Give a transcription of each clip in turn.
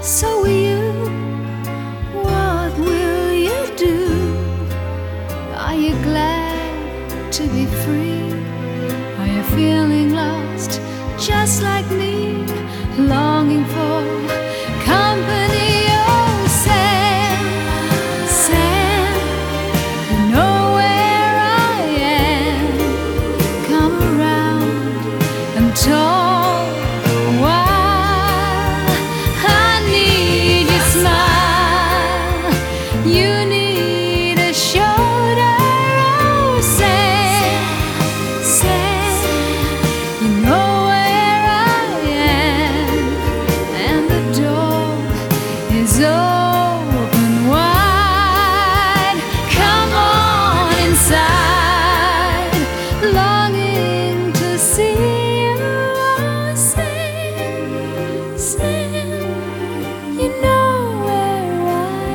So will you? What will you do? Are you glad to be free? Are you feeling lost just like me, longing for company? Oh, Sam, Sam, you know where I am. Come around and talk a while. I need your smile, you need a shoulder. Oh, Sam, Sam, you know where I am, and the door is open wide. Come on inside, longing to see you. Oh, Sam, Sam, you know where I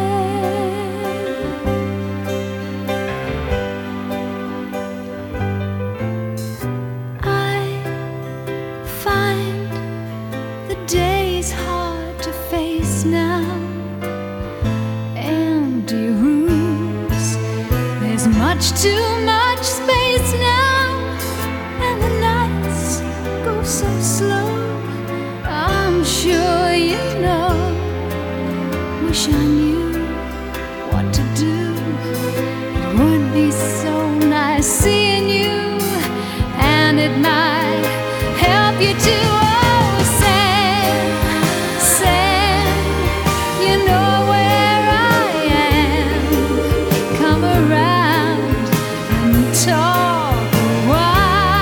am. I find the day's hard to face now. Empty rooms, there's much too much space now, and the nights go so slow. I'm sure you know. Wish I knew what to do. It would be so nice seeing you, and it might help you too. Oh, Sam, Sam, you know where I am. Come around and talk a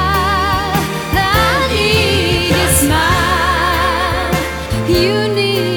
while. I need your smile, you need